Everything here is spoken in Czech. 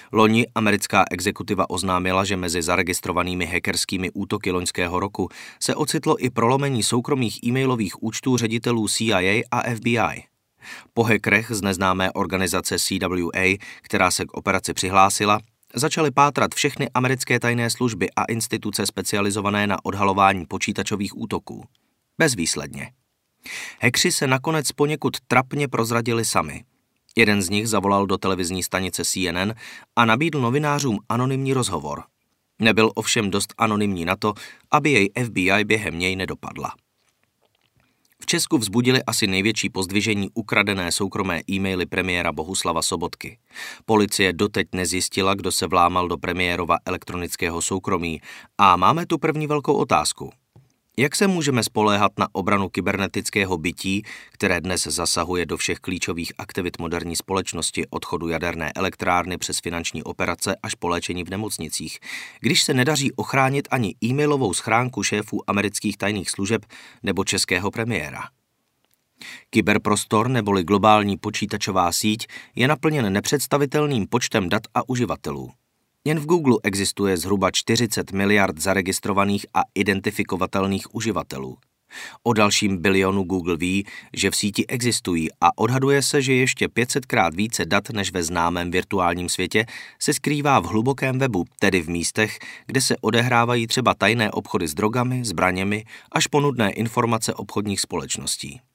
Loni americká exekutiva oznámila, že mezi zaregistrovanými hackerskými útoky loňského roku se ocitlo i prolomení soukromých e-mailových účtů ředitelů CIA a FBI. Po hackerech z neznámé organizace CWA, která se k operaci přihlásila, začaly pátrat všechny americké tajné služby a instituce specializované na odhalování počítačových útoků. Bezvýsledně. Hackři se nakonec poněkud trapně prozradili sami. Jeden z nich zavolal do televizní stanice CNN a nabídl novinářům anonymní rozhovor. Nebyl ovšem dost anonymní na to, aby jej FBI během něj nedopadla. V Česku vzbudili asi největší pozdvižení ukradené soukromé e-maily premiéra Bohuslava Sobotky. Policie doteď nezjistila, kdo se vlámal do premiérova elektronického soukromí a máme tu první velkou otázku. Jak se můžeme spoléhat na obranu kybernetického bytí, které dnes zasahuje do všech klíčových aktivit moderní společnosti od chodu jaderné elektrárny přes finanční operace až po léčení v nemocnicích, když se nedaří ochránit ani e-mailovou schránku šéfů amerických tajných služeb nebo českého premiéra? Kyberprostor neboli globální počítačová síť je naplněn nepředstavitelným počtem dat a uživatelů. Jen v Google existuje zhruba 40 miliard zaregistrovaných a identifikovatelných uživatelů. O dalším bilionu Google ví, že v síti existují a odhaduje se, že ještě 500krát více dat než ve známém virtuálním světě se skrývá v hlubokém webu, tedy v místech, kde se odehrávají třeba tajné obchody s drogami, zbraněmi až po nudné informace obchodních společností.